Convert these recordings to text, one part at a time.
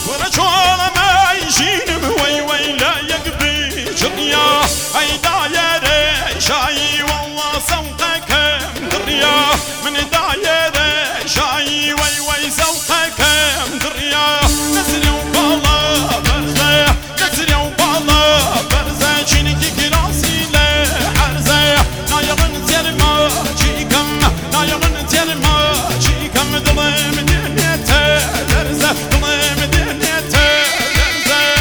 ورا چولا مايشين بوي وي لا يقبي جريا اي دايره شاي والله سوقك مدريا من دايره شاي وي وي سوقك مدريا نزلي وبالا برزه نزلي وبالا برزه چينكي كراسي له عرزه نايلن ترما جيكم نايلن ترما جيكم ظلم دنيته درزه ظلم دنيته درزه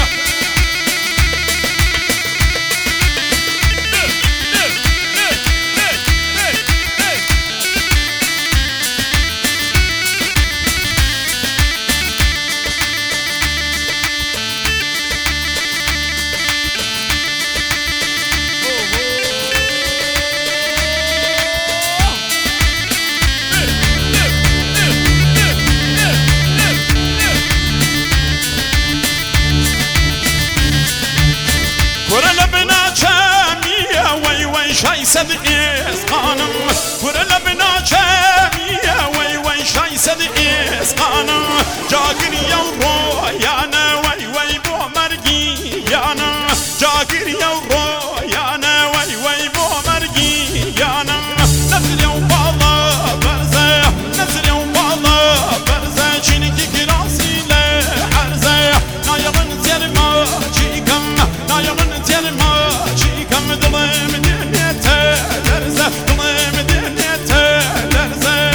شاي صدقي اسقانم ورلا بنا جامية وي وي شاي صدقي اسقانم جاكر يا رويانا وي وي بو مرقي يانا جاكر يا رويانا وي وي بو مرقي يانا نزل يا بالا برزة نزل يا بالا برزة چينكي كراسي له عرزة نايلن ترما جيكم نايلن ترما جيكم ظلم درزه ظلم دنيته درزه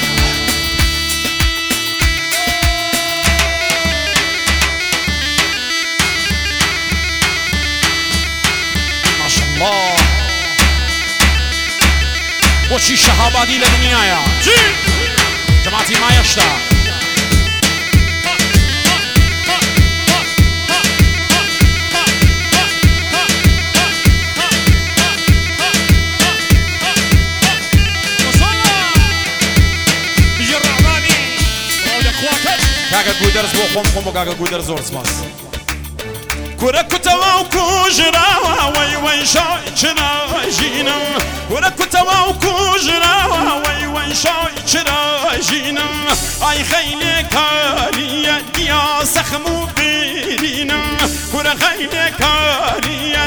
ما شاء الله وشي شهابادي لدنيايا جماعتي ما يشتاق كاكا قودرز بو خوم خوم كاكا قودرز زورس ماس كورا كتوا وكوجرا وي وي شاي جرا جينم كورا كتوا وكوجرا وي وي شاي جرا جينم اي خيلي كاريا يا سخمو بيرينم كورا خيلي كاريا